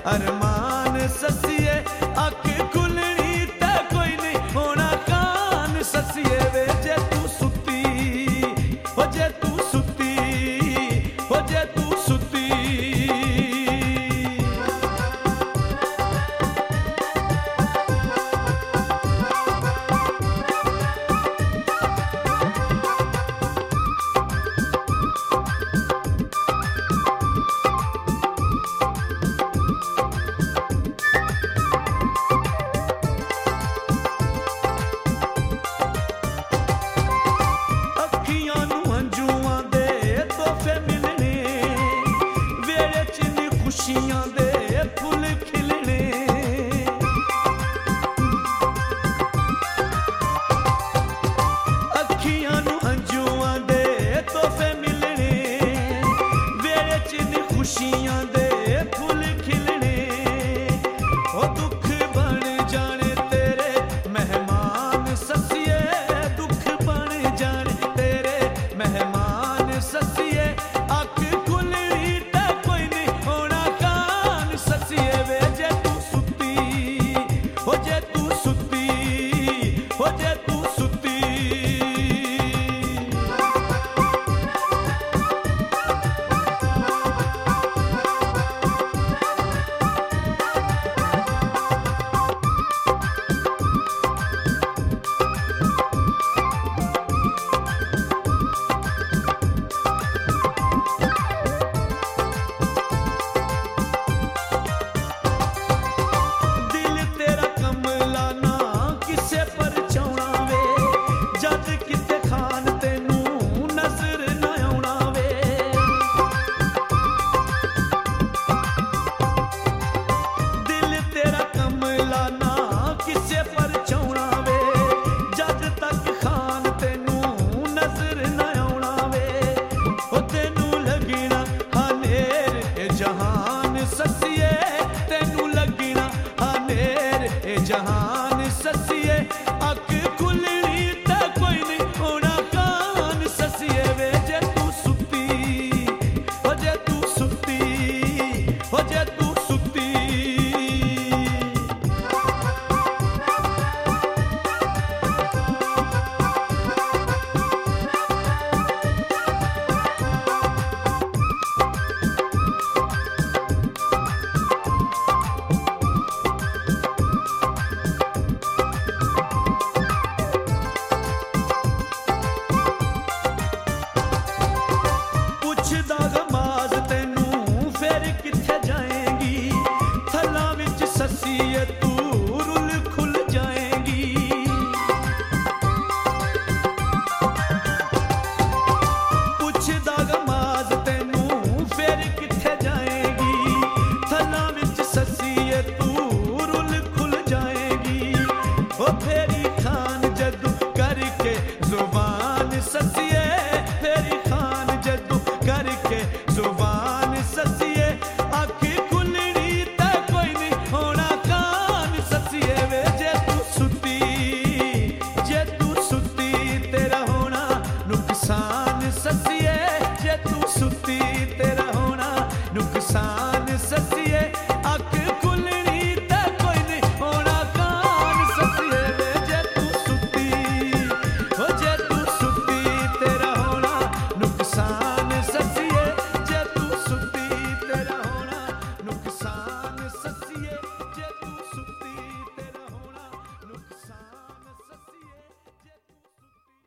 अरमान ससिए अख खुलनी ते कोई नहीं होना कान ससिए वे जे तू सुती हो जे तू सुती हो जे तू सुती खुशियां दे फुल खिलने अखियां नू अंजुआं दे तोहफे मिलने वेड़े च खुशियां दे फुल खिलने ओ दुख बन जाने तेरे मेहमान ससिए दुख बन जाने तेरे मेहमान ससिए अख खुलनी ते कोई नहीं होना कान ससिए वे जे तू सुती हो जे तू सुती हो जे तू सुती जहान ससिए तेनू लगना हानेर ए जहान ससिए अख खुलनी ते कोई नहीं होना कान ससिए वे जे तू सुती हो जे तू सुती हो जे तू सुती दागमाज तेनू फिर किथे जाएंगी थल्ला विच ससिए